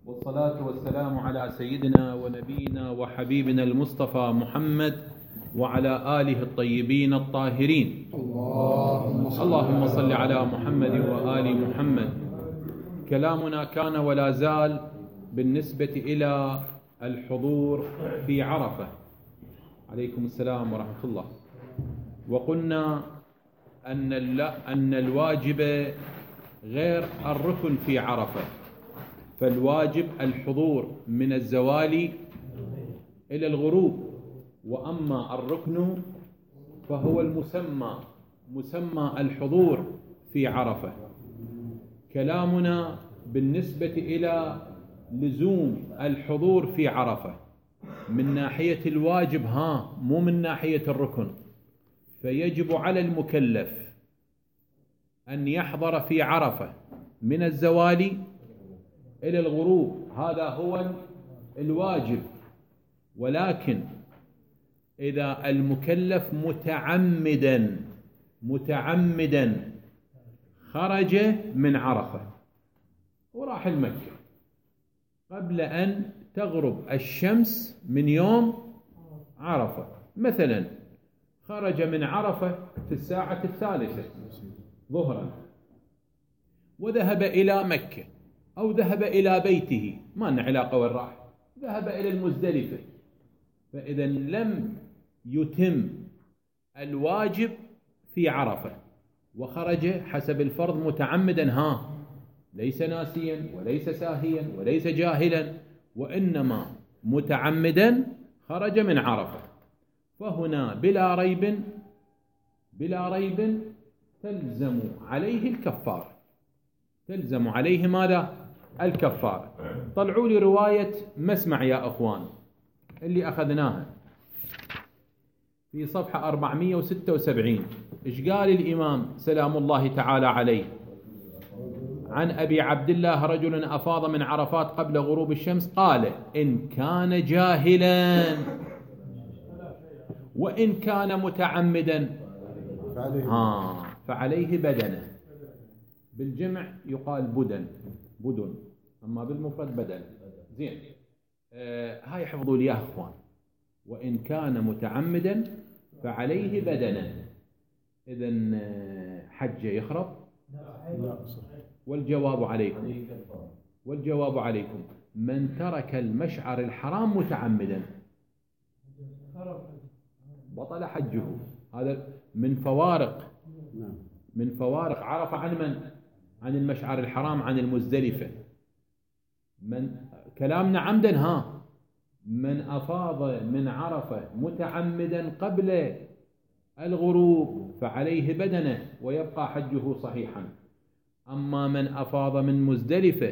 والصلاة والسلام على سيدنا ونبينا وحبيبنا المصطفى محمد وعلى آله الطيبين الطاهرين. اللهم صل على محمد وآل محمد. كلامنا كان ولا زال بالنسبة إلى الحضور في عرفة. عليكم السلام ورحمة الله. وقلنا أن الواجب غير الركن في عرفة، فالواجب الحضور من الزوال إلى الغروب، وأما الركن فهو مسمى الحضور في عرفة. كلامنا بالنسبة إلى لزوم الحضور في عرفة من ناحية الواجب، مو من ناحية الركن. فيجب على المكلف أن يحضر في عرفة من الزوال إلى الغروب، هذا هو الواجب. ولكن إذا المكلف متعمدا خرج من عرفة وراح المكة قبل أن تغرب الشمس من يوم عرفة، مثلا خرج من عرفة في الساعة 3 ظهرا وذهب إلى مكة أو ذهب إلى بيته، ما لنا علاقة وين راح، ذهب إلى المزدلفة، فإذا لم يتم الواجب في عرفة وخرج حسب الفرض متعمدا، ليس ناسيا وليس ساهيا وليس جاهلا، وإنما متعمدا خرج من عرفة، فهنا بلا ريب تلزم عليه الكفارة. تلزم عليه ماذا؟ الكفارة. طلعوا لي رواية مسمع يا أخوان اللي أخذناها في صفحة 476. إيش قال الإمام سلام الله تعالى عليه؟ عن أبي عبد الله رجل أفاض من عرفات قبل غروب الشمس، قال: إن كان جاهلا وإن كان متعمدا فعليه بدنه. بالجمع يقال بدن، أما بالمفرد بدن. زين، هاي حفظوا لي يا أخوان. وإن كان متعمدا فعليه بدنه. إذن حج يخرب؟ والجواب عليكم من ترك المشعر الحرام متعمدا بطل حجه. هذا من فوارق عرف عن من؟ عن المشعر الحرام، عن المزدلفة. من كلامنا عمدا، من أفاض من عرفة متعمدا قبل الغروب فعليه بدنه ويبقى حجه صحيحا. أما من أفاض من مزدلفة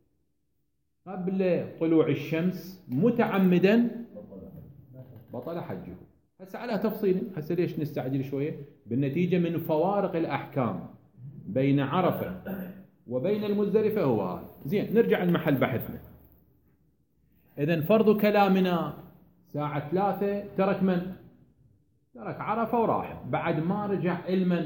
قبل طلوع الشمس متعمدا بطل حجه. هسه على تفصيل، هسه ليش نستعجل شوية؟ بالنتيجة من فوارق الأحكام بين عرفة وبين المزدلفة هو هذا. زين، نرجع لمحل بحثنا. إذن فرض كلامنا ساعة 3 ترك من؟ ترك عرفة وراح، بعد ما رجع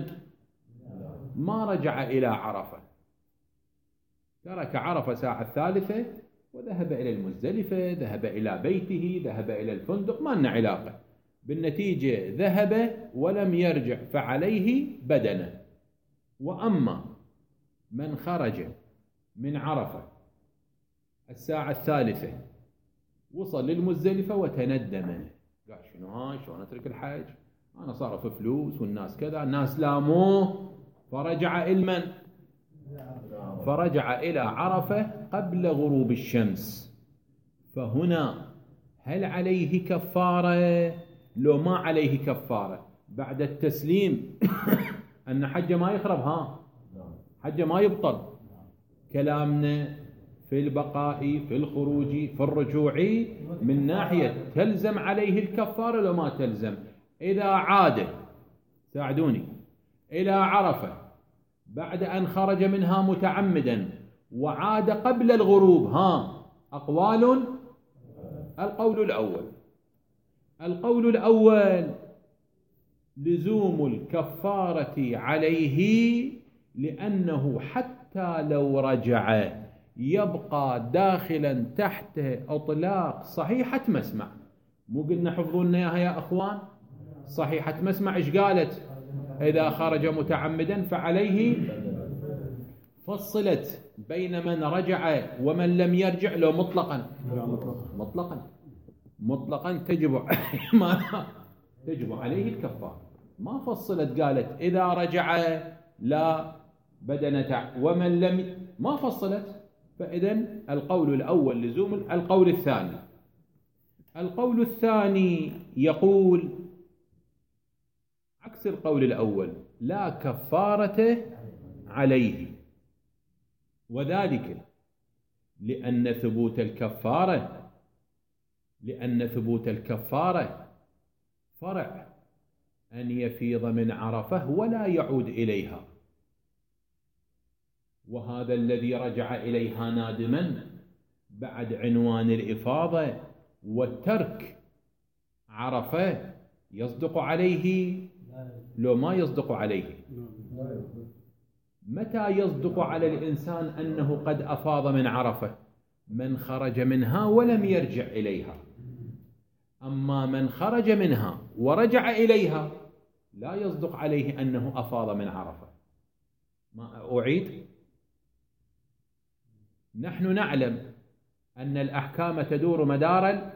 ما رجع إلى عرفة، ترك عرفة ساعة 3 وذهب إلى المزدلفة، ذهب إلى بيته، ذهب إلى الفندق، ما لنا علاقة. بالنتيجة ذهب ولم يرجع فعليه بدنه. وأما من خرج من عرفة الساعة 3 وصل للمزدلفة وتندم، قال شلون أترك الحج؟ أنا صارف فلوس والناس كذا، الناس لاموه، فرجع إلى عرفة قبل غروب الشمس. فهنا هل عليه كفارة لو ما عليه كفارة بعد التسليم؟ أن حج ما يخرب، حج ما يبطل. كلامنا في البقاء، في الخروج، في الرجوع، من ناحية تلزم عليه الكفارة لو ما تلزم. إذا عاد، ساعدوني، إلى عرفة بعد أن خرج منها متعمدا وعاد قبل الغروب، أقوال. القول الأول لزوم الكفارة عليه، لأنه حتى لو رجع يبقى داخلا تحت إطلاق صحيحة مسمع. مو قلنا حفظوا لنا إياها يا أخوان؟ صحيحة مسمع إيش قالت؟ إذا خرج متعمدا فعليه. فصلت بين من رجع ومن لم يرجع لو مطلقا؟ مطلقا تجب عليه الكفارة. ما فصلت قالت إذا رجع لا بدنة ومن لم، ما فصلت. فإذن القول الأول لزوم. القول الثاني يقول عكس القول الأول، لا كفارة عليه، وذلك لأن ثبوت الكفارة فرع أن يفيض من عرفة ولا يعود إليها، وهذا الذي رجع إليها نادما بعد عنوان الإفاضة والترك عرفة يصدق عليه لو ما يصدق عليه؟ متى يصدق على الإنسان أنه قد أفاض من عرفة؟ من خرج منها ولم يرجع إليها. أما من خرج منها ورجع إليها لا يصدق عليه أنه أفاض من عرفة. ما أعيد؟ نحن نعلم أن الأحكام تدور مدار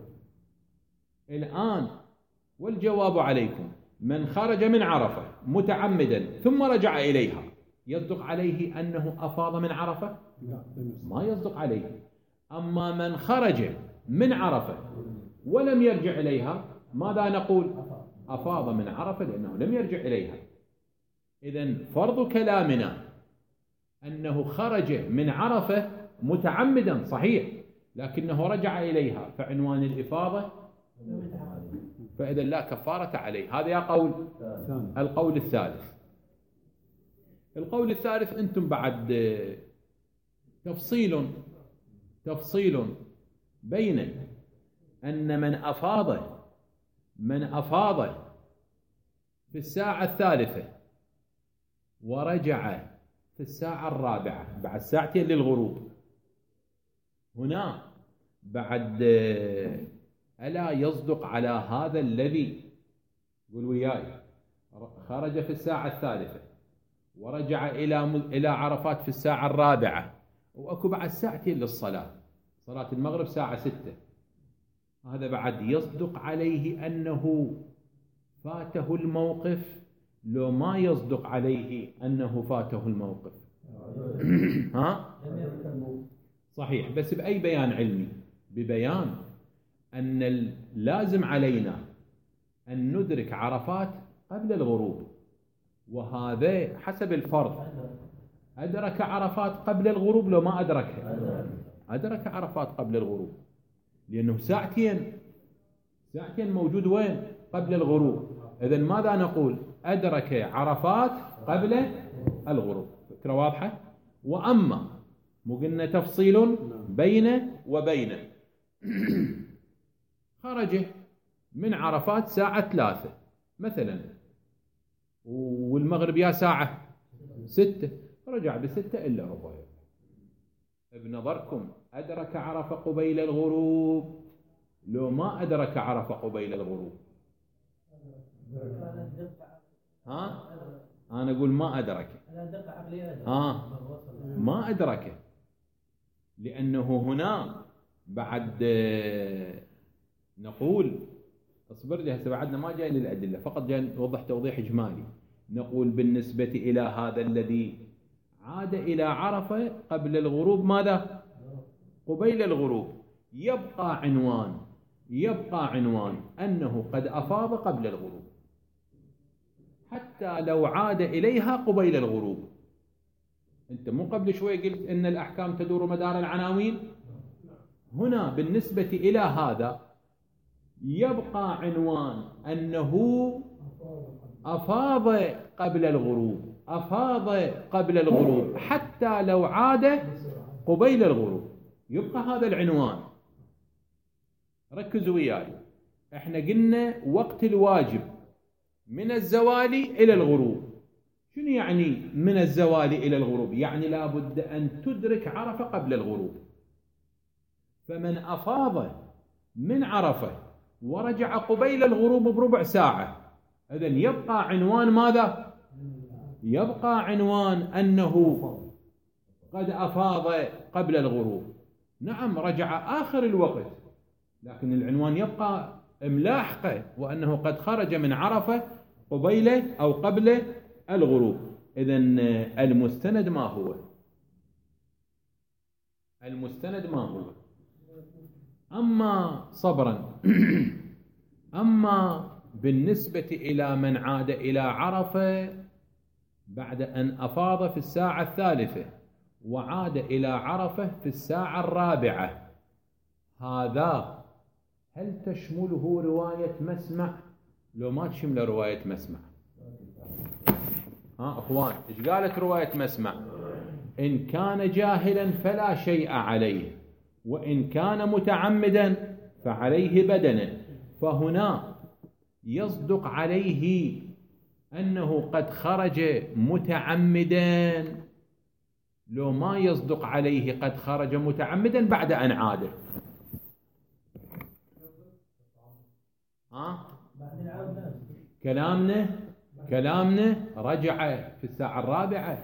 الآن، والجواب عليكم. من خرج من عرفة متعمدا ثم رجع إليها يصدق عليه أنه أفاض من عرفة؟ ما يصدق عليه. أما من خرج من عرفة ولم يرجع إليها ماذا نقول؟ أفاض من عرفة لأنه لم يرجع إليها. إذن فرض كلامنا أنه خرج من عرفة متعمدا صحيح، لكنه رجع إليها فعنوان الإفاضة، فإذا لا كفارة عليه. هذا يا قول. القول الثالث أنتم بعد تفصيل بين أن من أفاض في الساعة الثالثة ورجع في الساعة الرابعة بعد ساعتين للغروب، هنا بعد ألا يصدق على هذا الذي، قول وياي، خرج في الساعة الثالثة ورجع إلى عرفات في الساعة الرابعة، وأكو بعد ساعتين للصلاة، صلاة المغرب ساعة 6، هذا بعد يصدق عليه أنه فاته الموقف لو ما يصدق عليه أنه فاته الموقف؟ ها؟ صحيح، بس بأي بيان علمي؟ ببيان أن اللازم علينا أن ندرك عرفات قبل الغروب، وهذا حسب الفرض. أدرك عرفات قبل الغروب لو ما أدركها؟ أدرك عرفات قبل الغروب، لأنه ساعتين موجود وين؟ قبل الغروب. إذن ماذا نقول؟ أدرك عرفات قبل الغروب. فكرة واضحة؟ وأما مو قلنا تفصيل بين وبين، خرج من عرفات ساعة 3 مثلا، والمغرب يا ساعة 6، رجع ب6 إلا ربع، بنظركم أدرك عرفة قبيل الغروب لو ما أدرك عرفة قبيل الغروب؟ ها؟ أنا أقول ما أدرك. ما أدرك، لأنه هنا بعد نقول اصبر لي، هسه بعدنا ما جاي للأدلة، فقط جاي نوضح توضيح إجمالي. نقول بالنسبة إلى هذا الذي عاد إلى عرفة قبل الغروب، ماذا؟ قبيل الغروب، يبقى عنوان أنه قد أفاض قبل الغروب، حتى لو عاد إليها قبيل الغروب. أنت مو قبل شوي قلت إن الأحكام تدور مدار العناوين؟ هنا بالنسبة إلى هذا يبقى عنوان أنه أفاض قبل الغروب حتى لو عاد قبيل الغروب، يبقى هذا العنوان. ركزوا وياي، احنا قلنا وقت الواجب من الزوال إلى الغروب، شنو يعني من الزوال إلى الغروب؟ يعني لابد أن تدرك عرفة قبل الغروب. فمن أفاض من عرفة ورجع قبيل الغروب بربع ساعة، إذن يبقى عنوان ماذا؟ يبقى عنوان أنه قد أفاض قبل الغروب. نعم رجع آخر الوقت، لكن العنوان يبقى ملاحقه، وأنه قد خرج من عرفة قبيل أو قبل الغروب. إذن المستند ما هو؟ المستند ما هو؟ أما صبرا أما بالنسبة إلى من عاد إلى عرفة بعد أن أفاض في الساعة الثالثة وعاد إلى عرفة في الساعة الرابعة، هذا هل تشمله رواية مسمع لو ما تشمل رواية مسمع؟ أخوان إيش قالت رواية مسمع؟ إن كان جاهلا فلا شيء عليه، وإن كان متعمدا فعليه بدنه. فهنا يصدق عليه أنه قد خرج متعمدا لو ما يصدق عليه قد خرج متعمدا بعد أن عاد؟ كلامنا رجع في الساعة الرابعة،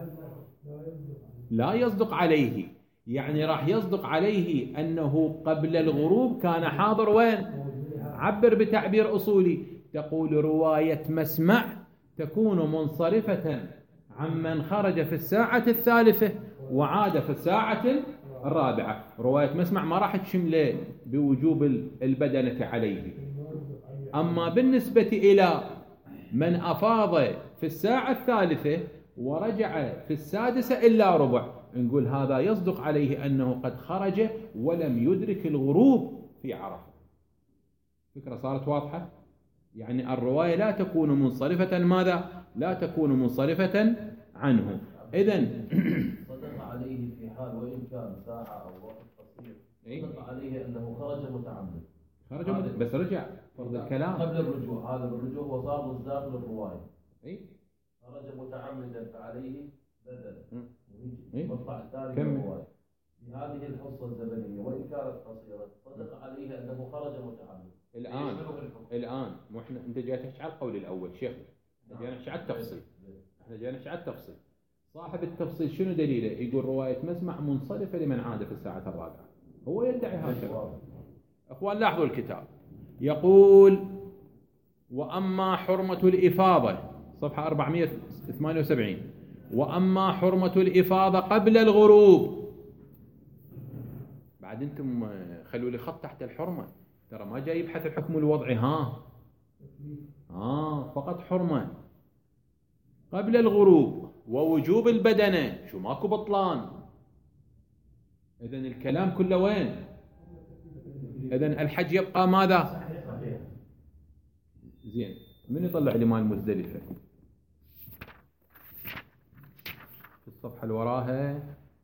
لا يصدق عليه. يعني راح يصدق عليه أنه قبل الغروب كان حاضر وين؟ عبر بتعبير أصولي، تقول رواية مسمع تكون منصرفة عمن خرج في الساعة الثالثة وعاد في الساعة الرابعة. رواية مسمع ما راح تشمله بوجوب البدنة عليه. أما بالنسبة إلى من أفاض في الساعة الثالثة ورجع في السادسة إلا ربع، نقول هذا يصدق عليه أنه قد خرج ولم يدرك الغروب في عرفة. فكرة صارت واضحة؟ يعني الرواية لا تكون منصرفة ماذا؟ لا تكون منصرفة عنه. إذن صدق عليه في حال وإن كان ساعة أو وقت قصير، صدق عليه أنه خرج متعمد. بس رجع فرض الكلام قبل الرجوع. هذا الرجوع وصار مصداق للرواية. خرج متعمدا فعليه بدل. المقطع الثاني من الرواية في هذه الحصة الزمنية وإن كانت قصيرة صدق عليه أنه خرج متعمد. الآن مو احنا انت جاي تحكي على القول الأول شيخ، احنا جاي نحكي على التفصيل. صاحب التفصيل شنو دليله؟ يقول رواية مسمع منصرفة لمن عاد في الساعة الرابعة، هو يدعي هكذا. أخوان لاحظوا الكتاب يقول: وأما حرمة الإفاضة، صفحة 478، وأما حرمة الإفاضة قبل الغروب. بعد انتم خلوا لي خط تحت الحرمة، ترى ما جاي يبحث الحكم الوضعي. فقط حرمة قبل الغروب ووجوب البدنة، شو ماكو بطلان. إذن الكلام كله وين؟ إذن الحج يبقى ماذا؟ زين، من يطلع لي مال مزدلفة في الصفحة اللي وراها؟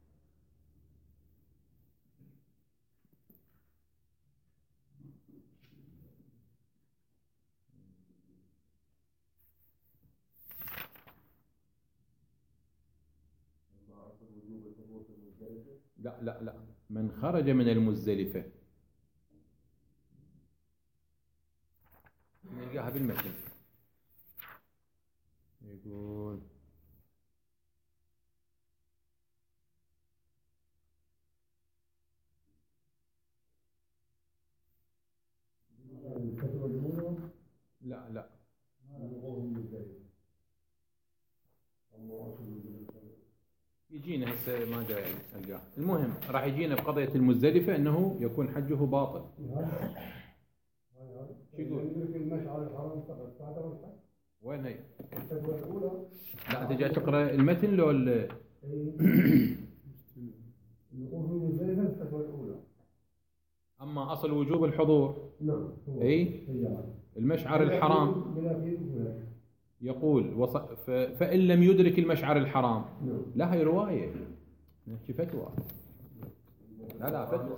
لا من خرج من المزدلفة نلقاها بالمتن. يقول: لا يجينا هسه ما جاي القاه. المهم راح يجينا بقضية المزدلفة انه يكون حجه باطل. شو يقول؟ وين هي؟ لا انت جاي تقرا المتن لو اما اصل وجوب الحضور المشعر الحرام يقول فإن لم يدرك المشعر الحرام. لا هي رواية، نحكي فتوى. لا فتوى.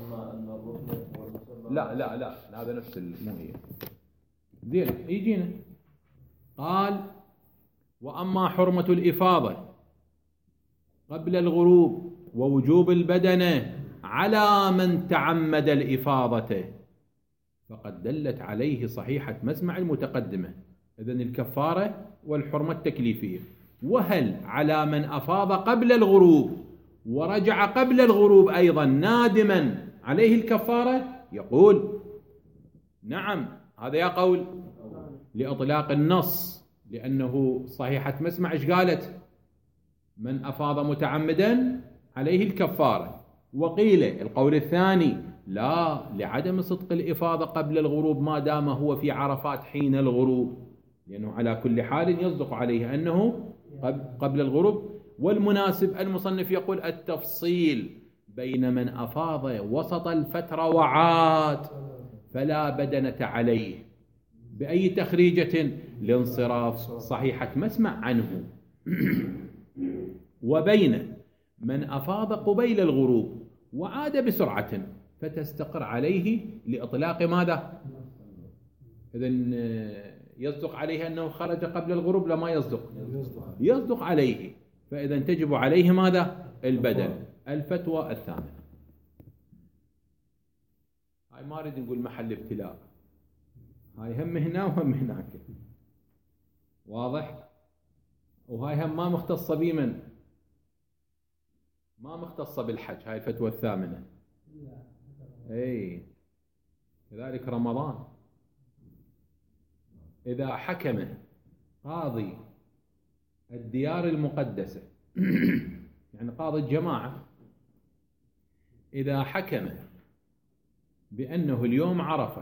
لا هذا نفس مو هي. زين يجينا قال: وأما حرمة الإفاضة قبل الغروب ووجوب البدنة على من تعمد الإفاضة فقد دلت عليه صحيحة مسمع المتقدمة. إذن الكفارة والحرمة التكليفية. وهل على من أفاض قبل الغروب ورجع قبل الغروب أيضا نادما عليه الكفارة؟ يقول نعم، هذا يا قول لإطلاق النص، لأنه صحيحة مسمع إيش قالت؟ من أفاض متعمدا عليه الكفارة. وقيل القول الثاني لا، لعدم صدق الإفاضة قبل الغروب ما دام هو في عرفات حين الغروب، لأنه على كل حال يصدق عليه أنه قبل الغروب. والمناسب المصنف يقول التفصيل بين من أفاض وسط الفترة وعاد فلا بدنة عليه، بأي تخريجة؟ لانصراف صحيحة مسمع عنه. وبين من أفاض قبيل الغروب وعاد بسرعة فتستقر عليه لإطلاق ماذا؟ إذن يصدق عليه أنه خرج قبل الغروب لما يصدق؟ يصدق عليه، فإذا تجب عليه ماذا؟ البدل. الفتوى الثامنة، هاي ما أريد نقول محل ابتلاء، هاي هم هنا وهم هناك، واضح؟ وهاي هم ما مختصة بمن؟ ما مختصة بالحج، هاي الفتوى الثامنة. أي كذلك رمضان إذا حكم قاضي الديار المقدسة يعني قاضي الجماعة، إذا حكم بأنه اليوم عرفة،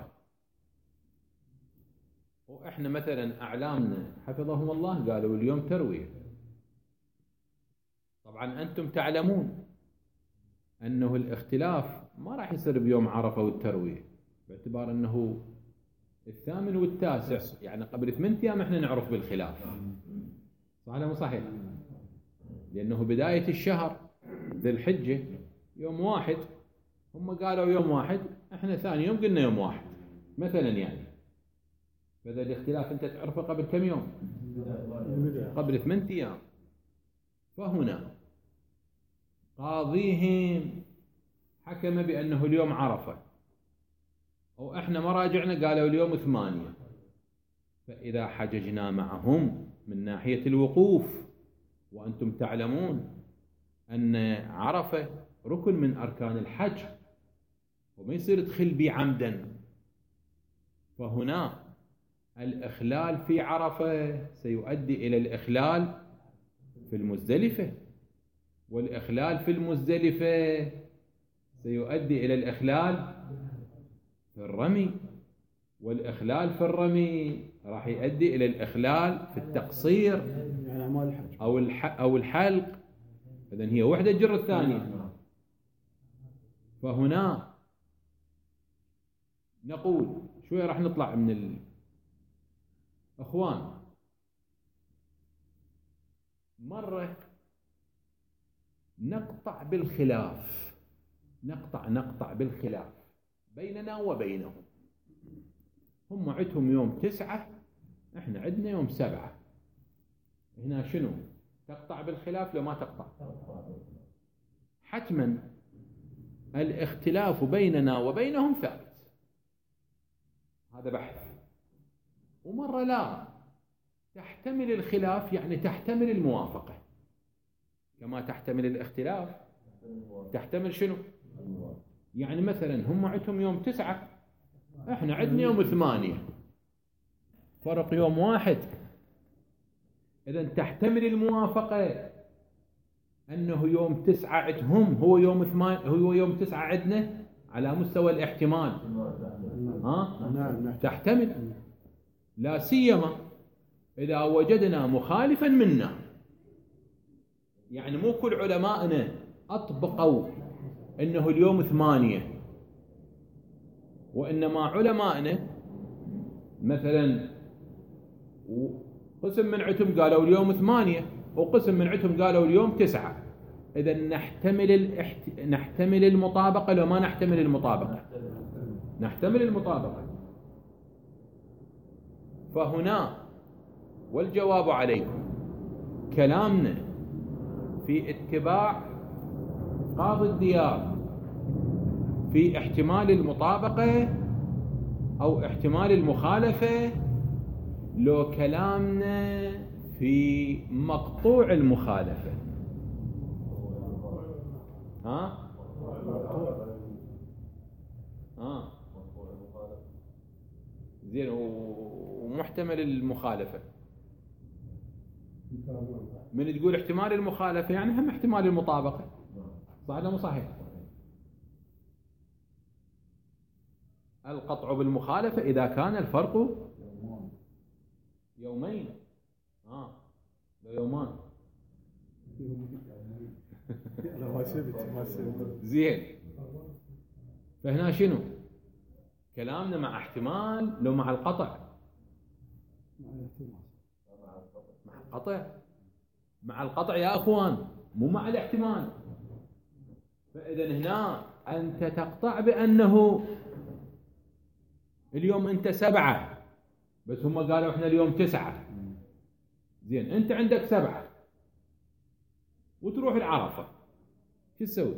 وإحنا مثلا أعلامنا حفظهم الله قالوا اليوم تروية، طبعا أنتم تعلمون أنه الاختلاف ما راح يصير بيوم عرفة والتروية، باعتبار أنه الثامن والتاسع يعني قبل 8 أيام إحنا نعرف بالخلاف، صح ولا مو صحيح؟ لأنه بداية الشهر ذي الحجة يوم 1، هم قالوا يوم 1، إحنا ثاني يوم قلنا يوم 1 مثلا يعني، فإذا الاختلاف أنت تعرفه قبل كم يوم؟ قبل 8 أيام. فهنا قاضيهم حكم بأنه اليوم عرفة، وإحنا مراجعنا قالوا اليوم 8، فإذا حججنا معهم من ناحية الوقوف، وأنتم تعلمون أن عرفة ركن من أركان الحج وما يصير يدخل بي عمدا، فهنا الإخلال في عرفة سيؤدي إلى الإخلال في المزدلفة، والإخلال في المزدلفة سيؤدي إلى الإخلال في الرمي، والإخلال في الرمي راح يؤدي إلى الإخلال في التقصير أو الحلق، إذن هي وحدة جر الثانية. فهنا نقول شوية راح نطلع من أخوان، مرة نقطع بالخلاف بيننا وبينهم، هم عندهم يوم 9، احنا عندنا يوم 7، هنا شنو؟ تقطع بالخلاف لو ما تقطع؟ حتما الاختلاف بيننا وبينهم ثابت، هذا بحث. ومرة لا، تحتمل الخلاف يعني تحتمل الموافقة، كما تحتمل الاختلاف تحتمل شنو؟ يعني مثلا هم عندهم يوم 9، احنا عندنا يوم 8، فرق يوم 1، إذا تحتمل الموافقة أنه يوم 9 عندهم هو يوم 9 عندنا على مستوى الاحتمال، نعم تحتمل، لا سيما إذا وجدنا مخالفا منا، يعني مو كل علمائنا أطبقوا أنه اليوم 8، وإنما علمائنا مثلا قسم من عندهم قالوا اليوم 8 وقسم من عندهم قالوا اليوم 9، إذا نحتمل المطابقة لو ما نحتمل المطابقة؟ نحتمل المطابقة. فهنا والجواب عليكم كلامنا في اتباع قاضي الديار في احتمال المطابقة أو احتمال المخالفة، لو كلامنا في مقطوع المخالفة؟ ها؟ زين، ومحتمل المخالفة. من تقول احتمال المخالفة يعني هم احتمال المطابقة، صح ولا مو صحيح؟ القطع بالمخالفة إذا كان الفرق يومين، لو يومان زين. فهنا شنو كلامنا؟ مع احتمال لو مع القطع؟ مع القطع، مع القطع يا أخوان، مو مع الاحتمال. فإذا هنا أنت تقطع بأنه اليوم أنت 7 بس هم قالوا إحنا اليوم 9. زين، أنت عندك 7 وتروح العرفة، شو تسوي؟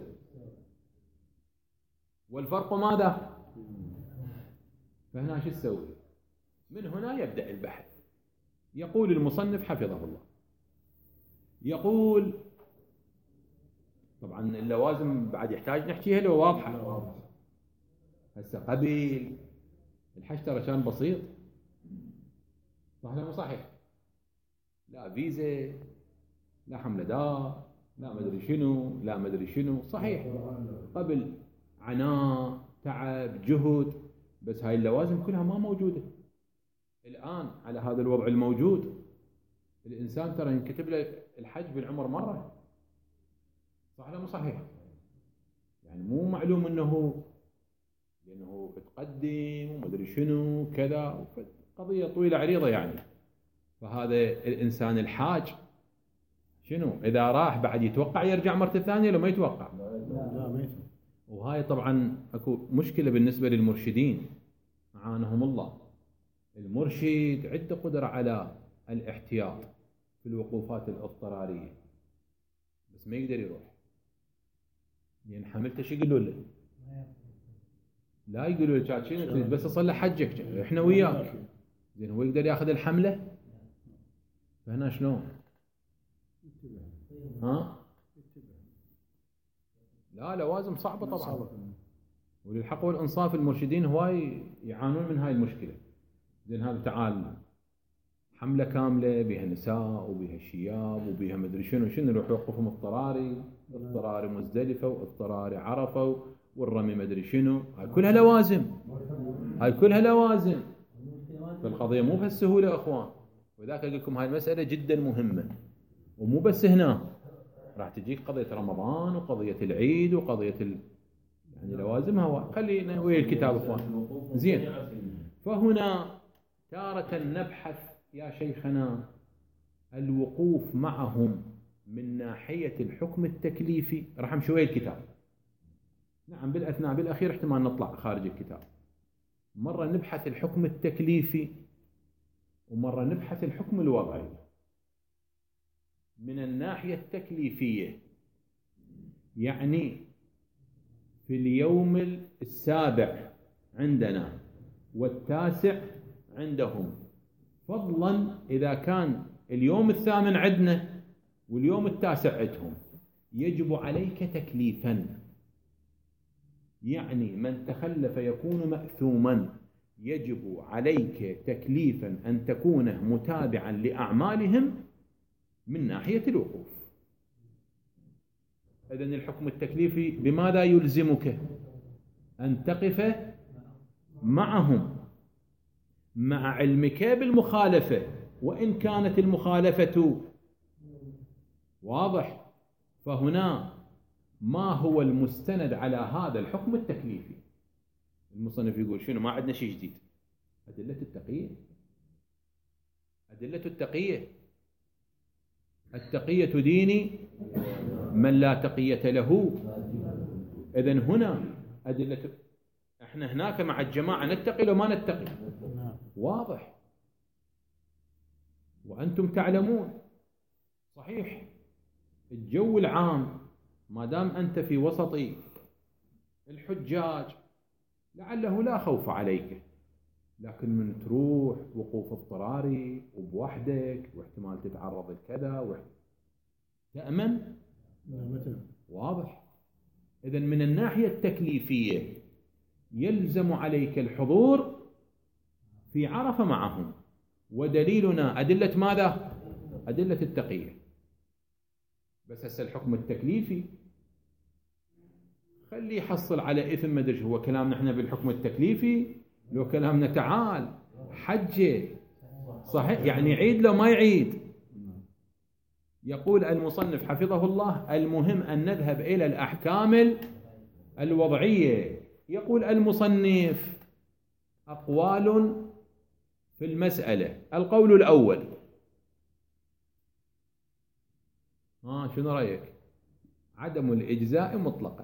والفرق ماذا؟ فهنا شو تسوي؟ من هنا يبدأ البحث. يقول المصنف حفظه الله، يقول طبعا اللوازم بعد يحتاج نحكيها لو واضحة. هسه قبل الحج ترى كان بسيط، صح ولا مو صحيح؟ لا فيزا، لا حملة دار، لا مدري شنو، لا مدري شنو، صحيح قبل عناء تعب جهد، بس هاي اللوازم كلها ما موجودة. الآن على هذا الوضع الموجود الإنسان ترى ينكتب له الحج بالعمر مرة، صح ولا مو صحيح؟ يعني مو معلوم انه لانه تقدم ومدري شنو كذا، قضية طويلة عريضة يعني. فهذا الإنسان الحاج شنو إذا راح بعد يتوقع يرجع مرة ثانية لو ما يتوقع؟ لا ما يتوقع. وهاي طبعا اكو مشكلة بالنسبة للمرشدين أعانهم الله. المرشد عنده قدرة على الاحتياط في الوقوفات الاضطرارية، بس ما يقدر يروح، لأن حملته شو يقولوا له؟ لا يقولوا له شنو بس تصلح حجك احنا وياك. زين، هو يقدر ياخذ الحملة؟ فهنا شلون؟ لا لوازم صعبة طبعا. وللحق والإنصاف المرشدين هواي يعانون من هاي المشكلة. زين، هذا تعال حملة كاملة بها نساء وبها شياب وبها مدري شنو يروح يوقفهم اضطراري مزدلفة واضطراري عرفة والرمي مدري شنو. هاي كلها لوازم. فالقضية مو بهالسهولة اخوان. وذاك اقول لكم هاي المسألة جدا مهمة، ومو بس هنا، راح تجيك قضية رمضان وقضية العيد وقضية يعني لوازمها. خلينا ويا الكتاب اخوان. زين، فهنا تارة نبحث يا شيخنا الوقوف معهم من ناحية الحكم التكليفي. راح نمشي ويا الكتاب، نعم بالأثناء بالأخير احتمال نطلع خارج الكتاب. مرة نبحث الحكم التكليفي ومرة نبحث الحكم الوضعي. من الناحية التكليفية يعني في اليوم 7 عندنا والتاسع عندهم، فضلا إذا كان اليوم 8 عندنا واليوم 9 عندهم، يجب عليك تكليفا. يعني من تخلف يكون مأثوما، يجب عليك تكليفا أن تكون متابعا لأعمالهم من ناحية الوقوف. إذن الحكم التكليفي بماذا يلزمك؟ أن تقف معهم مع علمك بالمخالفة، وإن كانت المخالفة واضح. فهنا ما هو المستند على هذا الحكم التكليفي؟ المصنف يقول شنو؟ ما عندنا شيء جديد. أدلة التقية. التقية ديني من لا تقية له. إذن هنا أدلة. احنا هناك مع الجماعة نتقي لو ما نتقي؟ واضح، وأنتم تعلمون صحيح الجو العام ما دام أنت في وسط الحجاج لعله لا خوف عليك، لكن من تروح وقوف اضطراري وبوحدك واحتمال تتعرض لكذا تأمن؟ واضح. إذن من الناحية التكليفية يلزم عليك الحضور في عرفة معهم، ودليلنا أدلة ماذا؟ أدلة التقية. بس هسه الحكم التكليفي خلي يحصل على إثم ما أدري هو كلامنا احنا بالحكم التكليفي، لو كلامنا تعال حجة صحيح يعني يعيد لو ما يعيد. يقول المصنف حفظه الله المهم أن نذهب إلى الأحكام الوضعية. يقول المصنف أقوال في المسألة. القول الأول، شنو رأيك؟ عدم الإجزاء مطلقا.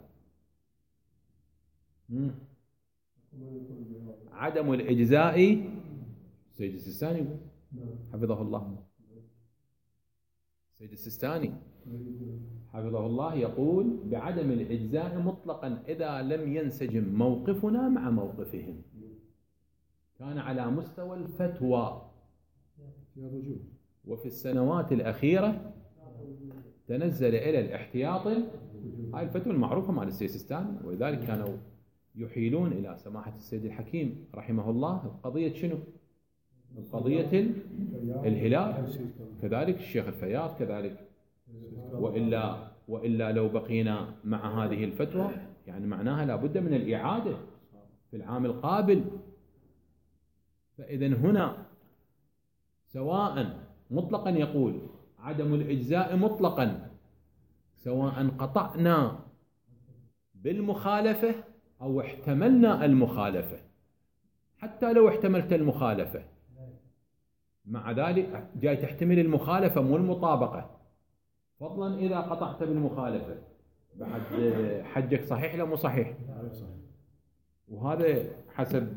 عدم الإجزاء سيد السيستاني حفظه الله، سيد السيستاني حفظه الله يقول بعدم الإجزاء مطلقا إذا لم ينسجم موقفنا مع موقفهم. كان على مستوى الفتوى، وفي السنوات الأخيرة تنزل إلى الاحتياط. هاي الفتوى المعروفة مع السيد السيستاني، ولذلك كانوا يحيلون إلى سماحة السيد الحكيم رحمه الله قضية شنو؟ قضية الهلال، كذلك الشيخ الفياض كذلك. وإلا لو بقينا مع هذه الفتوى يعني معناها لابد من الإعادة في العام القابل. فإذن هنا سواء مطلقا يقول عدم الإجزاء مطلقا، سواء قطعنا بالمخالفة أو احتملنا المخالفة. حتى لو احتملت المخالفة مع ذلك جاي تحتمل المخالفة مو المطابقة، فضلا إذا قطعت بالمخالفة بعد حجك صحيح لا مو صحيح؟ وهذا حسب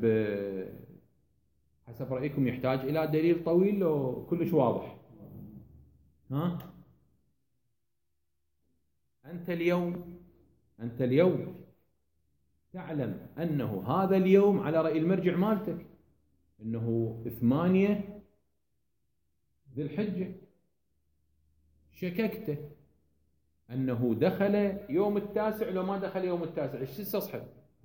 رأيكم يحتاج إلى دليل طويل لو كلش واضح. أنت اليوم تعلم أنه هذا اليوم على رأي المرجع مالتك أنه 8 ذي الحجة، شككت أنه دخل يوم 9 لو ما دخل يوم 9 ايش تستصحب؟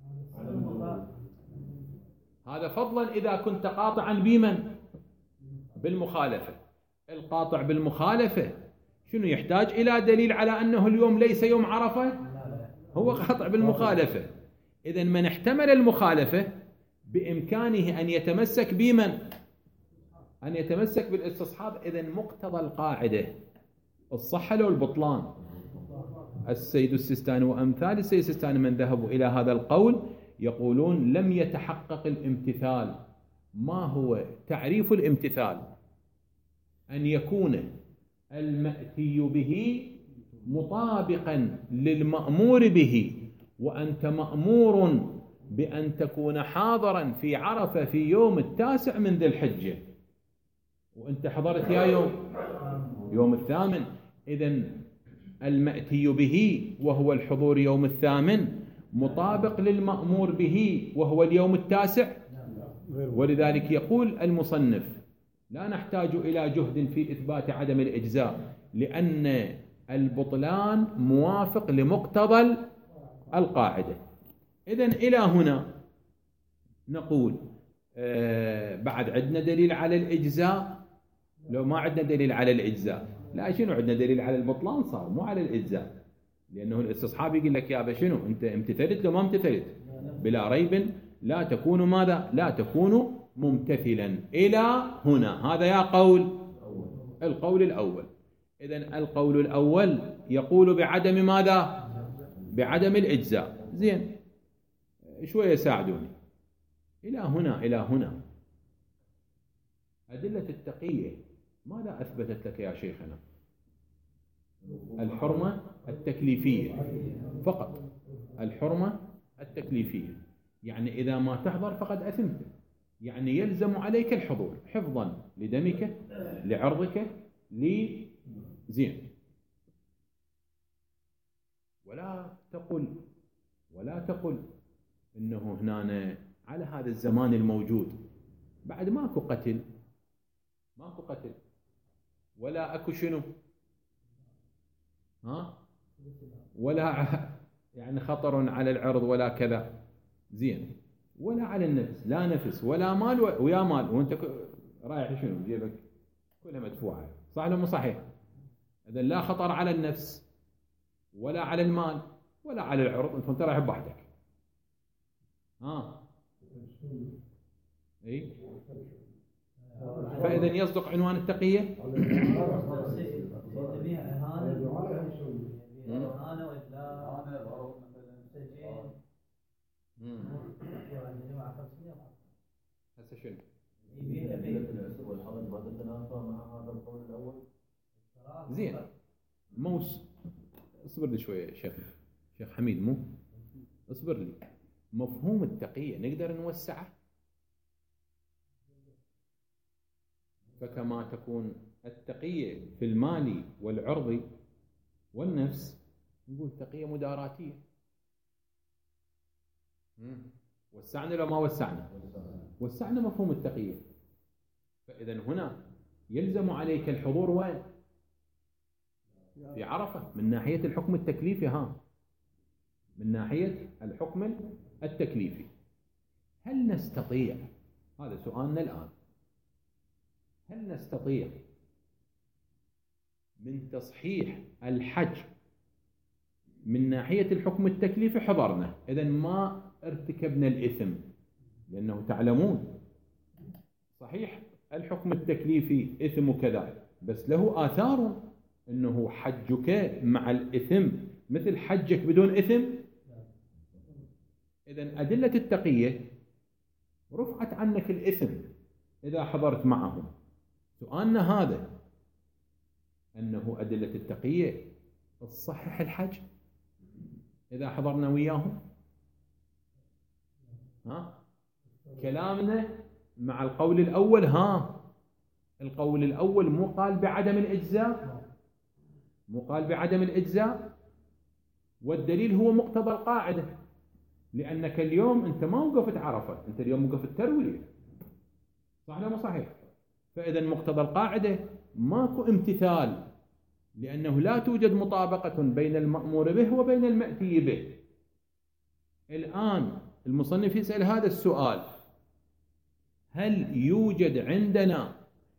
هذا فضلا إذا كنت قاطعا بمن؟ بالمخالفة. القاطع بالمخالفة شنو يحتاج إلى دليل على أنه اليوم ليس يوم عرفة؟ هو قاطع بالمخالفة. إذن من احتمل المخالفة بإمكانه أن يتمسك بمن؟ أن يتمسك بالاستصحاب. إذن مقتضى القاعدة الصحة لو البطلان. السيد السيستاني وأمثال السيد السيستاني من ذهبوا إلى هذا القول يقولون لم يتحقق الامتثال. ما هو تعريف الامتثال؟ أن يكون المأتي به مطابقا للمأمور به، وأنت مأمور بأن تكون حاضرا في عرفة في يوم 9 من ذي الحجة، وأنت حضرت يا يوم 8. إذن المأتي به وهو الحضور يوم 8 مطابق للمأمور به وهو اليوم 9. ولذلك يقول المصنف لا نحتاج إلى جهد في إثبات عدم الإجزاء، لأن البطلان موافق لمقتضى القاعدة. إذن إلى هنا نقول بعد عندنا دليل على الإجزاء. لو ما عندنا دليل على الإجزاء لا شنو عندنا دليل على البطلان صار مو على الإجزاء، لأنه الاستصحاب يقول لك يا شنو أنت امتثلت لو ما امتثلت بلا ريب لا تكون ماذا؟ لا تكون ممتثلا. إلى هنا هذا يا القول الأول. إذن القول الأول يقول بعدم ماذا؟ بعدم الإجزاء. زين شوية ساعدوني. إلى هنا أدلة التقية ماذا أثبتت لك يا شيخنا؟ الحرمة التكليفية فقط، الحرمة التكليفية. يعني إذا ما تحضر فقد أثمت، يعني يلزم عليك الحضور حفظا لدمك لعرضك زين. ولا تقل إنه هنا على هذا الزمان الموجود بعد ماكو قتل، ولا أكو شنو، ولا يعني خطر على العرض ولا كذا، زين، ولا على النفس، لا نفس ولا مال ويا مال، وانت رايح شنو جيبك كلها مدفوعة، صح ولا مو صحيح؟ إذا لا خطر على النفس ولا على المال ولا على العرض، انت رايح بوحدك. اي، فإذا يصدق عنوان التقية هسه شنو؟ زين، اصبر لي شوية شيخ حميد، اصبر لي. مفهوم التقية نقدر نوسعه، فكما تكون التقية في المال والعرض والنفس، نقول تقية مداراتية. وسعنا لو ما وسعنا مفهوم التقية. فإذا هنا يلزم عليك الحضور وين؟ في عرفة، من ناحية الحكم التكليفي. من ناحية الحكم التكليفي، هل نستطيع، هذا سؤالنا الآن، هل نستطيع من تصحيح الحج من ناحية الحكم التكليفي؟ حضرنا، إذن ما ارتكبنا الإثم، لأنه تعلمون صحيح الحكم التكليفي إثم كذا، بس له آثار، أنه حجك مع الإثم مثل حجك بدون إثم. إذن أدلة التقية رفعت عنك الإثم إذا حضرت معهم. سؤالنا هذا، أنه أدلة التقية تصحح الحج إذا حضرنا وياهم. كلامنا مع القول الأول، القول الأول مو قال بعدم الإجزاء، والدليل هو مقتضى القاعدة، لأنك اليوم أنت ما وقفت عرفة، أنت اليوم وقفت تروية، صح ولا مو صحيح؟ فإذا مقتضى القاعدة ماكو امتثال، لأنه لا توجد مطابقة بين المأمور به وبين المأتي به. الآن المصنف يسأل هذا السؤال: هل يوجد عندنا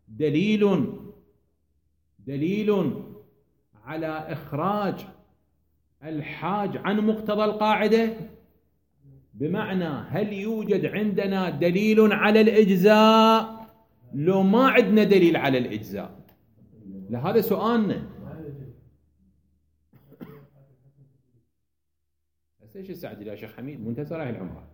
دليل على إخراج الحاج عن مقتضى القاعدة؟ بمعنى هل يوجد عندنا دليل على الإجزاء لو ما عندنا دليل على الإجزاء؟ لهذا سؤالنا. هسه ايش السعدي يا شيخ حميد؟ منتهى رايح العمره،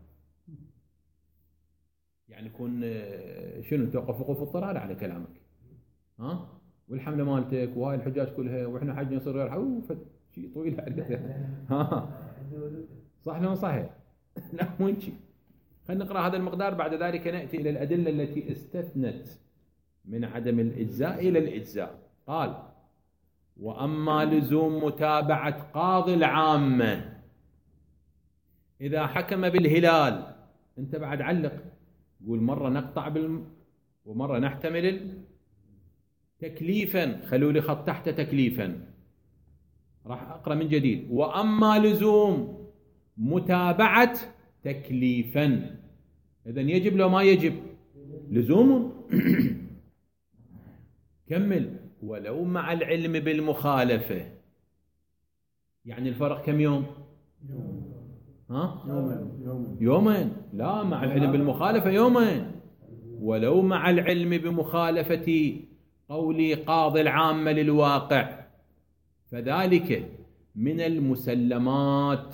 يعني يكون شنو توقف وقوف اضطرار على كلامك، والحمله مالتك وهاي الحجاج كلها، واحنا حجنا يصير غير شيء طويل عليك. صح ولا صحيح؟ لا مو شيء. خلينا نقرأ هذا المقدار، بعد ذلك نأتي إلى الأدلة التي استثنت من عدم الإجزاء إلى الإجزاء. قال: وأما لزوم متابعة قاضي العامة إذا حكم بالهلال، أنت بعد علق، قول مرة نقطع ومرة نحتمل تكليفا، خلوا لي خط تحت تكليفا، راح أقرأ من جديد: وأما لزوم متابعة تكليفا، إذن يجب لو ما يجب؟ لزوم. كمل: ولو مع العلم بالمخالفة، يعني الفرق كم يوم؟ يومين. لا، مع العلم بالمخالفة يومين. ولو مع العلم بمخالفة قول قاضي العامة للواقع، فذلك من المسلمات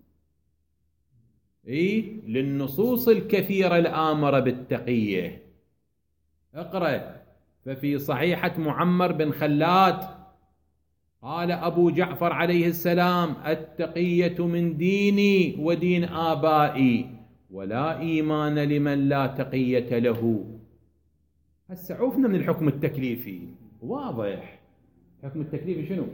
للنصوص الكثيرة الآمرة بالتقية. اقرأ: ففي صحيحة معمر بن خلاد قال أبو جعفر عليه السلام: التقية من ديني ودين آبائي، ولا إيمان لمن لا تقية له. هسه عوفنا من الحكم التكليفي، واضح حكم التكليف شنو؟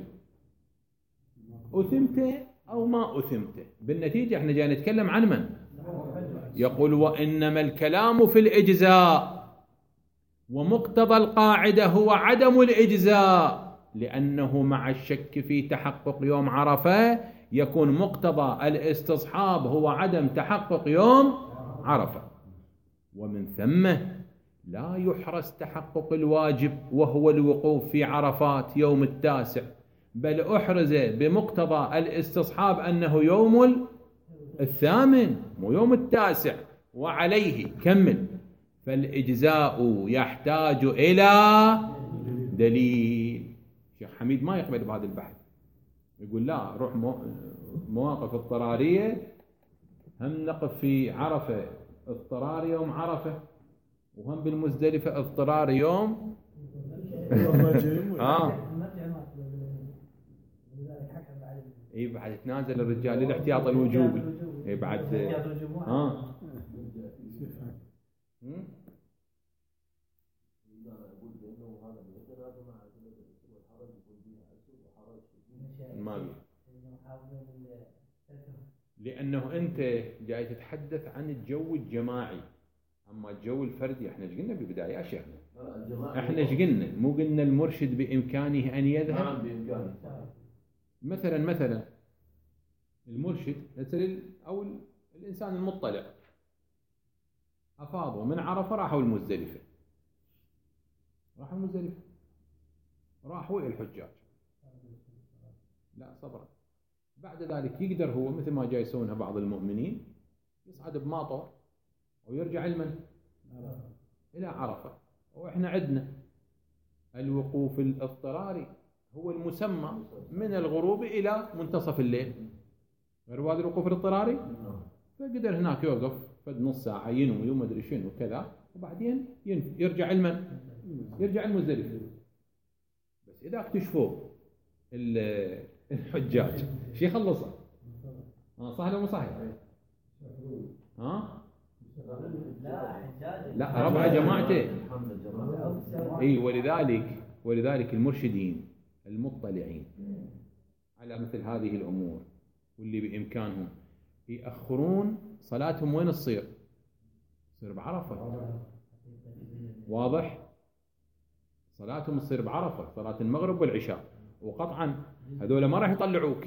أثمت أو ما أثمت. بالنتيجة احنا جاي نتكلم عن من؟ يقول وإنما الكلام في الإجزاء، ومقتضى القاعدة هو عدم الإجزاء، لأنه مع الشك في تحقق يوم عرفة يكون مقتضى الاستصحاب هو عدم تحقق يوم عرفة. ومن ثم لا يحرز تحقق الواجب وهو الوقوف في عرفات يوم 9، بل أحرز بمقتضى الاستصحاب أنه يوم 8 مو يوم 9. وعليه كمل فالإجزاء يحتاج إلى دليل. شيخ حميد ما يقبل بهذا البحث، يقول لا روح مواقف اضطرارية، هم نقف في عرفة اضطرار يوم عرفة، وهم بالمزدلفة اضطرار يوم اي بعد تنازل الرجال للاحتياط الوجوبي. اي بعد ما بي. لأنه أنت جاي تتحدث عن الجو الجماعي، أما الجو الفردي احنا ايش قلنا بالبداية يا شيخنا؟ احنا ايش قلنا؟ مو قلنا المرشد بإمكانه أن يذهب؟ نعم بإمكانه. مثلا المرشد أو الإنسان المطلع أفاضوا من عرفة راحوا المزدلفة، راحوا إلى الحجاج، لا صبرا. بعد ذلك يقدر هو مثل ما جاي يسوونها بعض المؤمنين يصعد بماطور ويرجع إلى عرفة. وإحنا عندنا الوقوف الاضطراري هو المسمى من الغروب إلى منتصف الليل، غير هذا الوقوف الاضطراري. فقدر هناك يوقف فد نص ساعة ينوي وما أدري شنو وكذا، وبعدين يرجع المزدلفة. بس إذا اكتشفوا الحجاج شي خلصه صح ولا مو صحيح؟ لا ربع جماعته. اي ولذلك المرشدين المطلعين على مثل هذه الامور واللي بامكانهم يأخرون صلاتهم. وين تصير بعرفة. واضح؟ صلاتهم تصير بعرفة، صلاة المغرب والعشاء. وقطعا هذول ما راح يطلعوك،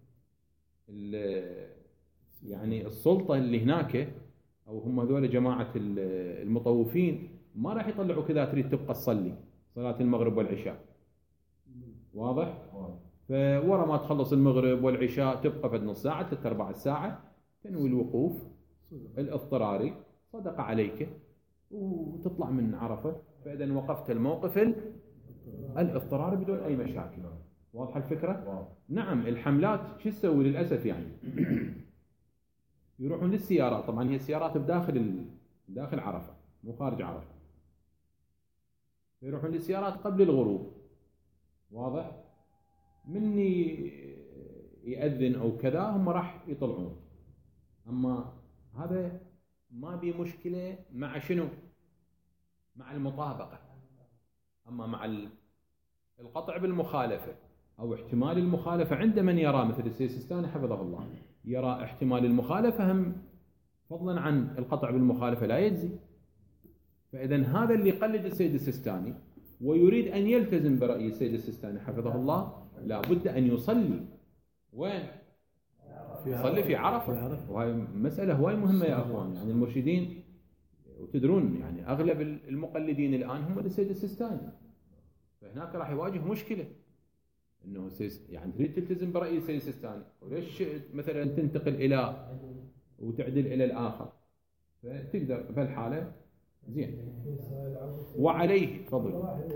يعني السلطة اللي هناك أو هم هذول جماعة المطوفين ما راح يطلعوك إذا تريد تبقى تصلي صلاة المغرب والعشاء. واضح؟ فورا ما تخلص المغرب والعشاء تبقى في نص ساعة 3-4 ساعة تنوي الوقوف الاضطراري، صدق عليك وتطلع من عرفة. فإذا وقفت الموقف الاضطراري بدون أي مشاكل. واضحة الفكرة؟ نعم. الحملات شو تسوي للأسف يعني يروحون للسيارات. طبعا هي السيارات داخل عرفة مو خارج عرفة، يروحون للسيارات قبل الغروب. واضح؟ من يأذن أو كذا هم راح يطلعون. أما هذا ما بي مشكلة مع شنو؟ مع المطابقة. أما مع القطع بالمخالفة أو احتمال المخالفة عند من يرى مثل السيد السيستاني حفظه الله، يرى احتمال المخالفة هم فضلا عن القطع بالمخالفة لا يجزي. فإذا هذا اللي يقلد السيد السيستاني ويريد أن يلتزم برأي السيد السيستاني حفظه الله لا بد أن يصلي وين؟ يصلي في عرفة. وهي مسألة هواي مهمة يا أخوان. يعني المرشدين وتدرون يعني أغلب المقلدين الآن هم السيد السيستاني، فهناك راح يواجه مشكلة انه يعني تريد تلتزم برأي السيد السيستاني وليش مثلا تنتقل الى وتعدل الى الاخر، فتقدر في الحالة زين. وعليه تفضل.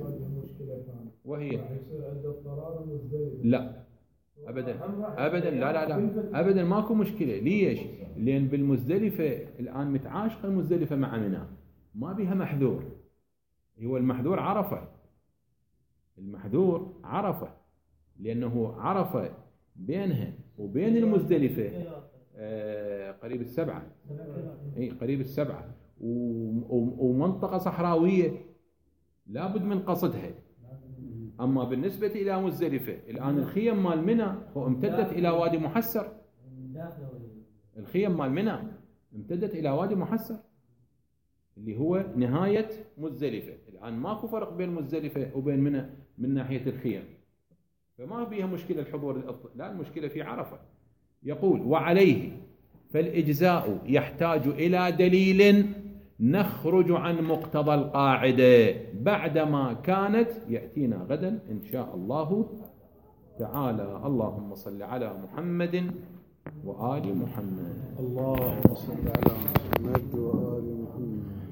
وهي لا ابدا لا ابدا ماكو مشكلة. ليش؟ لان بالمزدلفة الان متعاشقة المزدلفة مع منى، ما بيها محذور. هو المحذور عرفة لأنه عرفة بينها وبين المزدلفة قريب 7. قريب 7 ومنطقة صحراوية لابد من قصدها. أما بالنسبة إلى مزدلفة الآن الخيم مال منى امتدت إلى وادي محسر. الخيم مال منى امتدت إلى وادي محسر اللي هو نهاية مزدلفة. الآن ماكو فرق بين مزدلفة وبين منى من ناحية الخيم، فما بيها مشكلة الحضور، لا المشكلة في عرفة. يقول وعليه فالإجزاء يحتاج إلى دليل نخرج عن مقتضى القاعدة بعدما كانت يأتينا غدا إن شاء الله تعالى. اللهم صل على محمد وآل محمد. اللهم صل على محمد وآل محمد.